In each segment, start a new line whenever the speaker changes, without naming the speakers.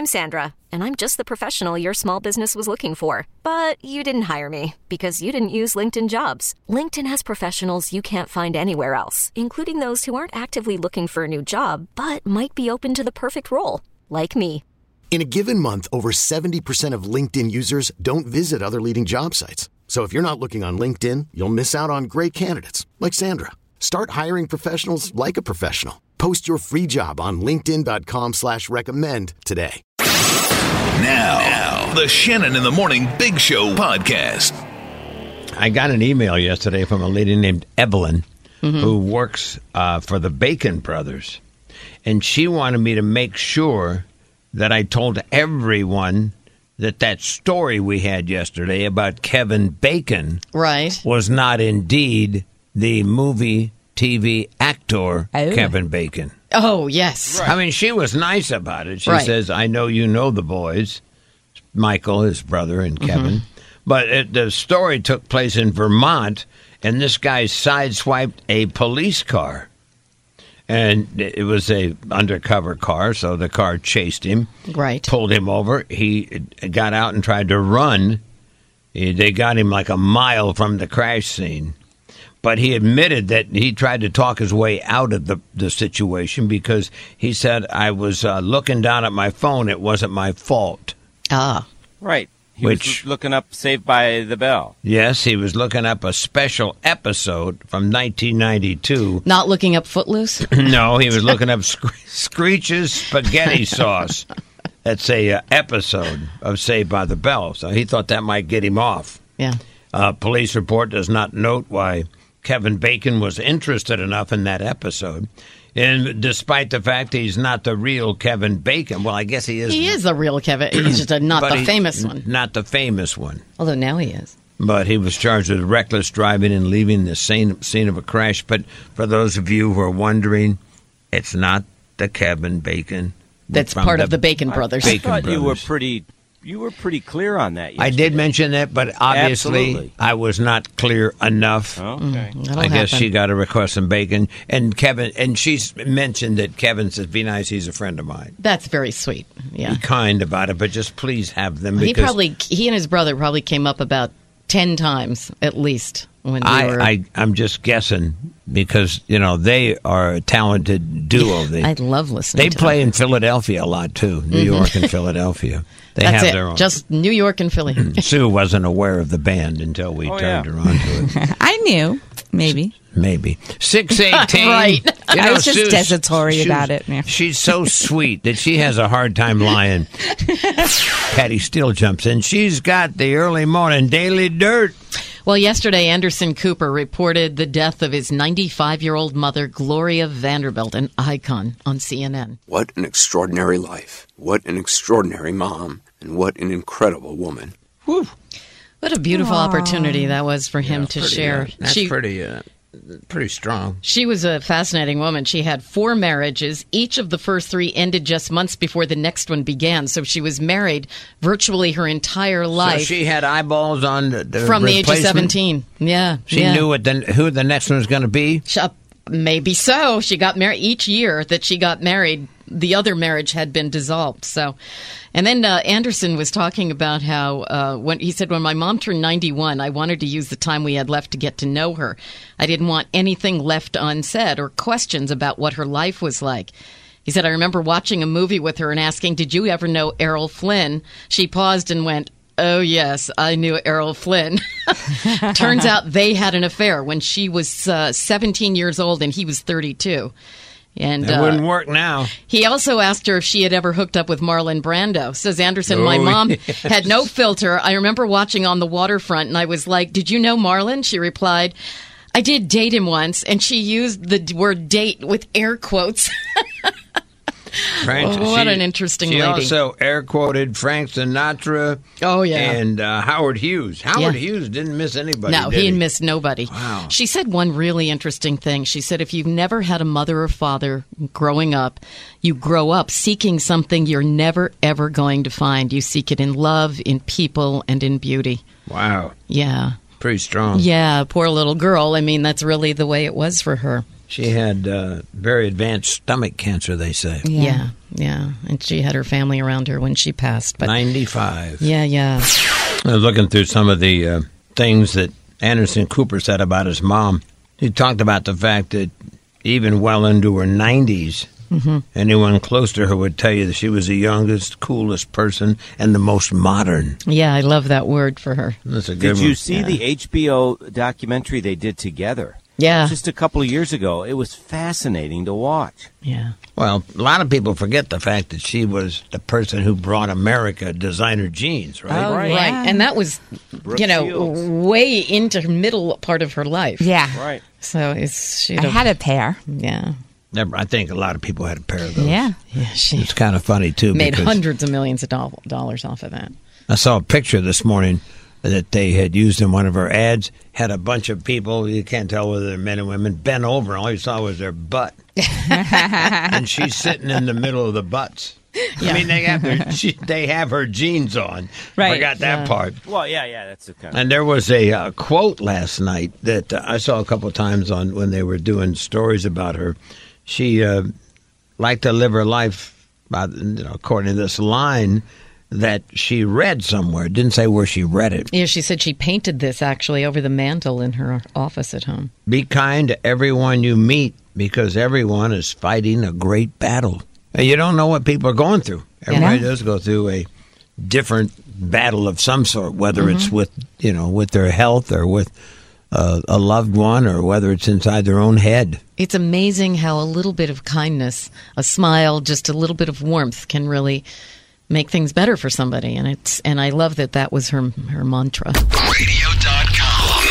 I'm Sandra, and I'm just the professional your small business was looking for. But you didn't hire me because you didn't use LinkedIn Jobs. LinkedIn has professionals you can't find anywhere else, including those who aren't actively looking for a new job, but might be open to the perfect role, like me.
In a given month, over 70% of LinkedIn users don't visit other leading job sites. So if you're not looking on LinkedIn, you'll miss out on great candidates like Sandra. Start hiring professionals like a professional. Post your free job on linkedin.com/recommend today.
Now, the Shannon in the Morning Big Show podcast.
I got an email yesterday from a lady named Evelyn who works for the Bacon Brothers. And she wanted me to make sure that I told everyone that story we had yesterday about Kevin Bacon was not indeed the movie TV actor Kevin Bacon.
Oh, yes.
Right. I mean, she was nice about it. She says, I know you know the boys, Michael, his brother, and Kevin. But the story took place in Vermont, and this guy sideswiped a police car. And it was a undercover car, so the car chased him. Right. Pulled him over. He got out and tried to run. They got him like a mile from the crash scene. But he admitted that he tried to talk his way out of the situation because he said, I was looking down at my phone. It wasn't my fault.
Ah. Right. He was looking up Saved by the Bell.
Yes, he was looking up a special episode from 1992.
Not looking up Footloose?
No, he was looking up Screech's Spaghetti Sauce. That's a episode of Saved by the Bell. So he thought that might get him off.
Yeah.
Police report does not note why Kevin Bacon was interested enough in that episode. And despite the fact he's not the real Kevin Bacon, well, I guess he is.
He is the real Kevin. He's just not the famous one.
Not the famous one.
Although now he is.
But he was charged with reckless driving and leaving the scene of a crash. But for those of you who are wondering, it's not the Kevin Bacon.
That's part of the Bacon Brothers.
I thought you were pretty clear on that yesterday.
I did mention that, but obviously I was not clear enough.
Okay.
I guess she got a request from Bacon. And Kevin, and she's mentioned that Kevin says, be nice, he's a friend of mine.
That's very sweet. Yeah.
Be kind about it, but just please have them.
He and his brother probably came up about 10 times at least. When
I'm just guessing because, they are a talented duo.
I love listening to
them. They play in Philadelphia a lot, too. New York and Philadelphia.
That's
have their own.
Just New York and Philly.
Sue wasn't aware of the band until we turned her on to it.
I knew. Maybe.
6:18.
Right.
I was just desultory about it. Yeah.
She's so sweet that she has a hard time lying. Patty Steele jumps in. She's got the early morning daily dirt.
Well, yesterday, Anderson Cooper reported the death of his 95-year-old mother, Gloria Vanderbilt, an icon, on CNN.
What an extraordinary life. What an extraordinary mom. And what an incredible woman.
Whew. What a beautiful opportunity that was for him to share.
That's pretty strong.
She was a fascinating woman. She had 4 marriages. Each of the first 3 ended just months before the next one began. So she was married virtually her entire life.
So she had eyeballs on the
from the age of 17. Yeah.
She knew who the next one was going to be?
Maybe so. She got married each year that she got married. The other marriage had been dissolved. So, and then Anderson was talking about how when my mom turned 91, I wanted to use the time we had left to get to know her. I didn't want anything left unsaid or questions about what her life was like. He said, I remember watching a movie with her and asking, did you ever know Errol Flynn? She paused and went, oh, yes, I knew Errol Flynn. Turns out they had an affair when she was 17 years old and he was 32. And
it wouldn't work now.
He also asked her if she had ever hooked up with Marlon Brando. Says Anderson, my mom had no filter. I remember watching On the Waterfront, and I was like, did you know Marlon? She replied, I did date him once, and she used the word date with air quotes. What an interesting lady.
She also air quoted Frank Sinatra.
Oh, yeah.
And Howard Hughes. Howard Hughes didn't miss anybody.
No, he missed nobody.
Wow.
She said one really interesting thing. She said, if you've never had a mother or father growing up, you grow up seeking something you're never, ever going to find. You seek it in love, in people, and in beauty.
Wow.
Yeah.
Pretty strong.
Yeah, poor little girl. I mean, that's really the way it was for her.
She had very advanced stomach cancer, they say.
Yeah. And she had her family around her when she passed. But
95.
Yeah.
I was looking through some of the things that Anderson Cooper said about his mom. He talked about the fact that even well into her 90s, anyone close to her would tell you that she was the youngest, coolest person and the most modern.
Yeah, I love that word for her.
That's a good
Did you see the HBO documentary they did together?
Yeah.
Just a couple of years ago. It was fascinating to watch.
Yeah.
Well, a lot of people forget the fact that she was the person who brought America designer jeans, right?
Oh,
Right.
right. And that was,
Brooke Shields.
way into middle part of her life.
Yeah.
Right.
So she
I had a pair.
Yeah.
I think a lot of people had a pair of those.
Yeah.
She
It's kind of funny, too.
made
because
hundreds of millions of dollars off of that.
I saw a picture this morning that they had used in one of her ads. Had a bunch of people, you can't tell whether they're men and women, bent over. All you saw was their butt. And she's sitting in the middle of the butts.
Yeah.
I mean, they have her jeans on.
Right.
Forgot that part.
Well, yeah, that's the kind of...
And there was a quote last night that I saw a couple of times on when they were doing stories about her. She liked to live her life, according to this line that she read somewhere. It didn't say where she read it.
Yeah, she said she painted this actually over the mantle in her office at home.
Be kind to everyone you meet because everyone is fighting a great battle. And you don't know what people are going through. Everybody does go through a different battle of some sort, whether it's with their health or with a loved one or whether it's inside their own head.
It's amazing how a little bit of kindness, a smile, just a little bit of warmth can really make things better for somebody. And I love that was her mantra.
Radio.com.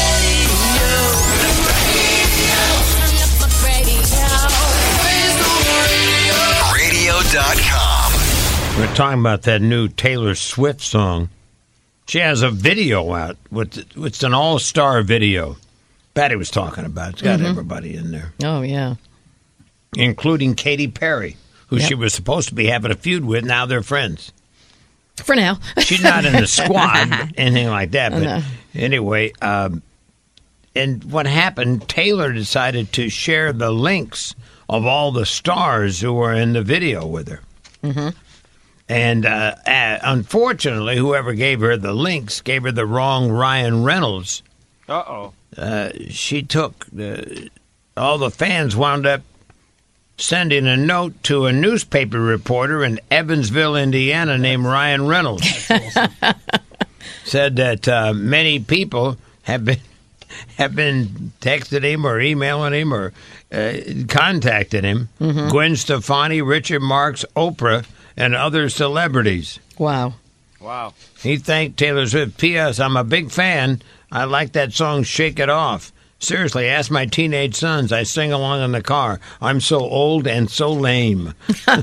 Radio.com.
We're talking about that new Taylor Swift song. She has a video out. It's an all-star video. Patty was talking about it. It's got everybody in there,
Oh, yeah.
including Katy Perry, who she was supposed to be having a feud with. Now they're friends.
For now.
She's not in the squad, anything like that. But anyway, and what happened, Taylor decided to share the links of all the stars who were in the video with her. Mm-hmm. And unfortunately, whoever gave her the links gave her the wrong Ryan Reynolds.
Uh-oh.
She took all the fans wound up sending a note to a newspaper reporter in Evansville, Indiana, named Ryan Reynolds. Said that many people have been texting him or emailing him or contacted him. Mm-hmm. Gwen Stefani, Richard Marx, Oprah, and other celebrities.
Wow.
He thanked Taylor Swift. P.S. I'm a big fan. I like that song, Shake It Off. Seriously, ask my teenage sons. I sing along in the car. I'm so old and so lame.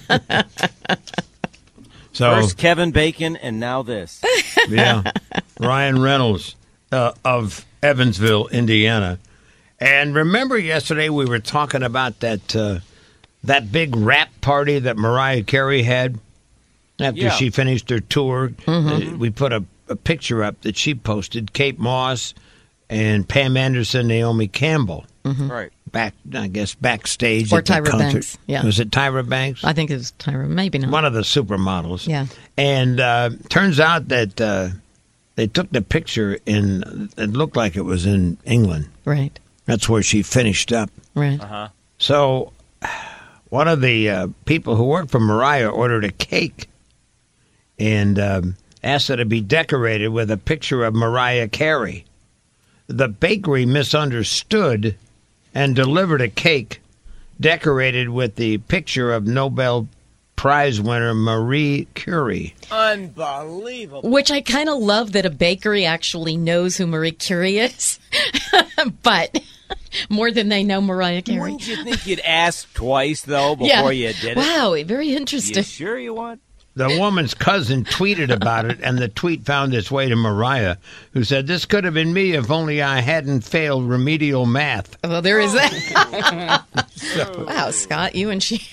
First Kevin Bacon, and now this.
Yeah. Ryan Reynolds of Evansville, Indiana. And remember yesterday we were talking about that big rap party that Mariah Carey had after she finished her tour. Mm-hmm. We put a picture up that she posted, Kate Moss and Pam Anderson, Naomi Campbell.
Mm-hmm. Right.
Backstage
or
at the
Tyra
concert.
Banks. Yeah.
Was it Tyra Banks?
I think it was Tyra. Maybe not.
One of the supermodels.
Yeah.
And turns out that they took the picture it looked like it was in England.
Right.
That's where she finished up.
Right.
Uh-huh.
So one of the people who worked for Mariah ordered a cake and asked it to be decorated with a picture of Mariah Carey. The bakery misunderstood and delivered a cake decorated with the picture of Nobel Prize winner Marie Curie.
Unbelievable.
Which I kind of love that a bakery actually knows who Marie Curie is, but more than they know Mariah Carey.
Wouldn't you think you'd ask twice, though, before you did it?
Wow, very interesting.
You sure you would?
The woman's cousin tweeted about it, and the tweet found its way to Mariah, who said, "This could have been me if only I hadn't failed remedial math."
Well, there is that. Wow, Scott, you and she.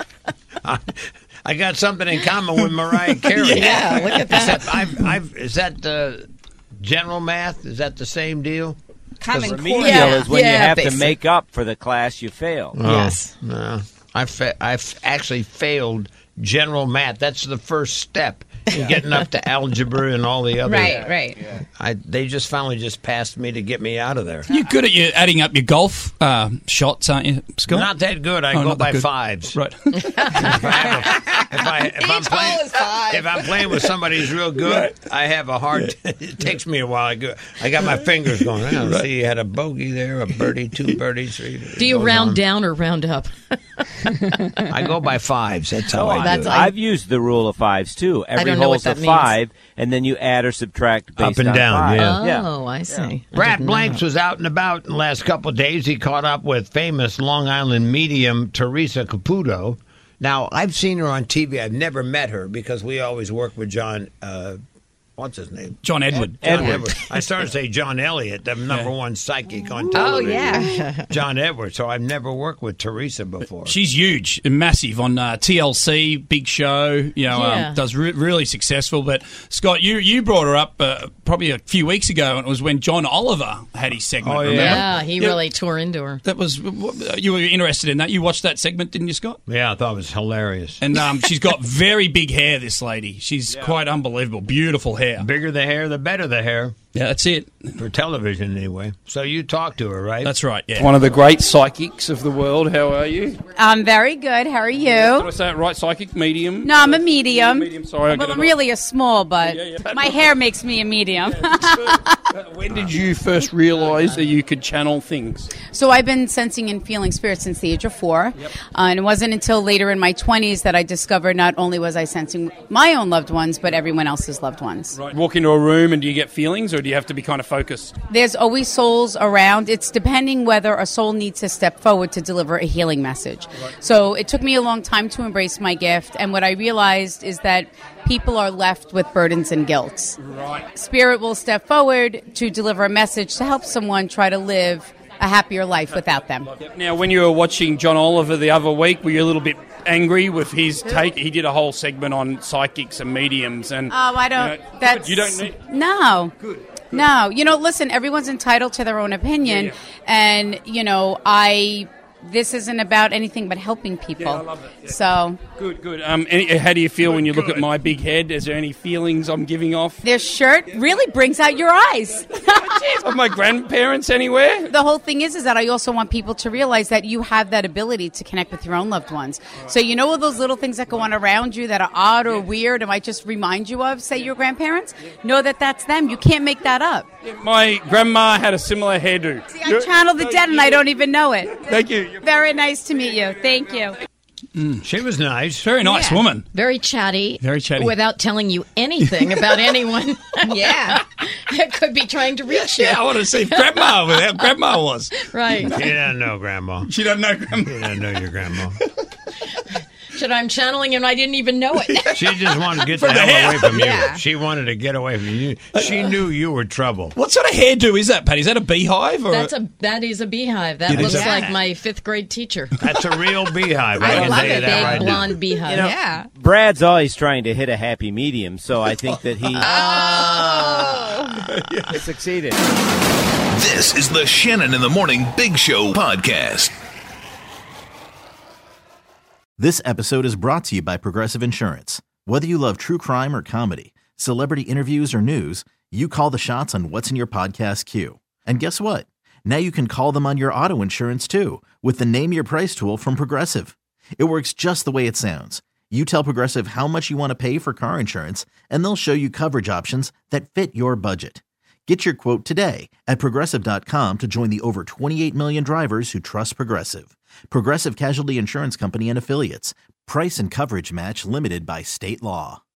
I got something in common with Mariah Carey.
Yeah, look at that.
Is that general math? Is that the same deal?
Common
remedial
Core.
is when you have
basically.
to make up for the class you failed.
Yes.
No. I've actually failed general math. That's the first step in getting up to algebra and all the other.
Right.
They just finally just passed me to get me out of there.
You're good at adding up your golf shots, aren't you, Scott?
Not that good. I go
not that
by
good.
fives.
Right.
If I'm playing with somebody who's real good, I have a hard. It takes me a while. I got my fingers going. See, you had a bogey there, a birdie, 2 birdies, 3.
Do you round down or round up?
I go by fives. That's how I do it.
I've used the rule of fives too. Every
don't know
hole's
what
a
that
5, and then you add or subtract based
Up and
on
down,
5.
yeah.
Oh, I see. I
Brad
didn't
Blanks
know.
was out and about in the last couple of days. He caught up with famous Long Island medium Teresa Caputo. Now, I've seen her on TV. I've never met her because we always work with John. What's his name?
John Edward.
John Edward. I started to say John Elliott, the number one psychic on television.
yeah.
John Edward. So I've never worked with Teresa before.
She's huge and massive on TLC, big show. You know,
Yeah.
does really successful. But Scott, you brought her up probably a few weeks ago, and it was when John Oliver had his segment.
Oh, yeah.
remember?
Yeah, he really tore into her.
That was you were interested in that. You watched that segment, didn't you, Scott?
Yeah, I thought it was hilarious.
And she's got very big hair. This lady, she's quite unbelievable. Beautiful hair.
Bigger the hair, the better the hair.
Yeah, that's it.
For television, anyway. So you talked to her, right?
That's right. Yeah.
One of the great psychics of the world. How are you?
I'm very good. How are
Did
you?
I say it right? Psychic, medium?
No, I'm a medium.
Medium, sorry. I get
Well,
it
I'm really a small, but
Yeah.
my hair makes me a medium.
When did you first realise that you could channel things?
So I've been sensing and feeling spirits since the age of 4. And it wasn't until later in my 20s that I discovered not only was I sensing my own loved ones, but everyone else's loved ones.
Right. Walk into a room and do you get feelings, or do you have to be kind of focused?
There's always souls around. It's depending whether a soul needs to step forward to deliver a healing message. So it took me a long time to embrace my gift. And what I realized is that people are left with burdens and guilt.
Right.
Spirit will step forward to deliver a message to help someone try to live a happier life without them.
Now, when you were watching John Oliver the other week, were you a little bit angry with his take? He did a whole segment on psychics and mediums. And
Oh, I don't. That's
you don't need.
No. Good. No, listen, everyone's entitled to their own opinion.
Yeah.
And, this isn't about anything but helping people.
Yeah, I love it. Yeah.
So,
Good. How do you feel when you look at my big head? Is there any feelings I'm giving off?
their shirt really brings out your eyes.
Of my grandparents anywhere?
The whole thing is that I also want people to realize that you have that ability to connect with your own loved ones. So all those little things that go on around you that are odd or weird and might just remind you of, say, your grandparents? Know that that's them. You can't make that up.
My grandma had a similar hairdo.
See, I channel the dead and I don't even know it.
Thank you.
Very nice to meet you. Thank you.
She was nice.
Very nice woman.
Very chatty.
Very chatty.
Without telling you anything about anyone.
Yeah.
That could be trying to reach you.
Yeah, I want to see Grandma over there. Grandma was.
Right.
She doesn't know Grandma.
She doesn't know Grandma.
She doesn't know your grandma.
Should I'm channeling and I didn't even know it.
She just wanted to get the hell away from you. She wanted to get away from you. She knew you were trouble.
What sort of hairdo is that, Patty? Is that a beehive? Or
That is a beehive. That
It is
looks
a-
like my 5th grade teacher.
That's a real beehive. I can
love
tell you
it.
that
Big
right now.
blonde beehive.
Yeah.
Brad's always trying to hit a happy medium, so I think that he succeeded.
This is the Shannon in the Morning Big Show podcast.
This episode is brought to you by Progressive Insurance. Whether you love true crime or comedy, celebrity interviews or news, you call the shots on what's in your podcast queue. And guess what? Now you can call them on your auto insurance too with the Name Your Price tool from Progressive. It works just the way it sounds. You tell Progressive how much you want to pay for car insurance, and they'll show you coverage options that fit your budget. Get your quote today at Progressive.com to join the over 28 million drivers who trust Progressive. Progressive Casualty Insurance Company and Affiliates. Price and coverage match limited by state law.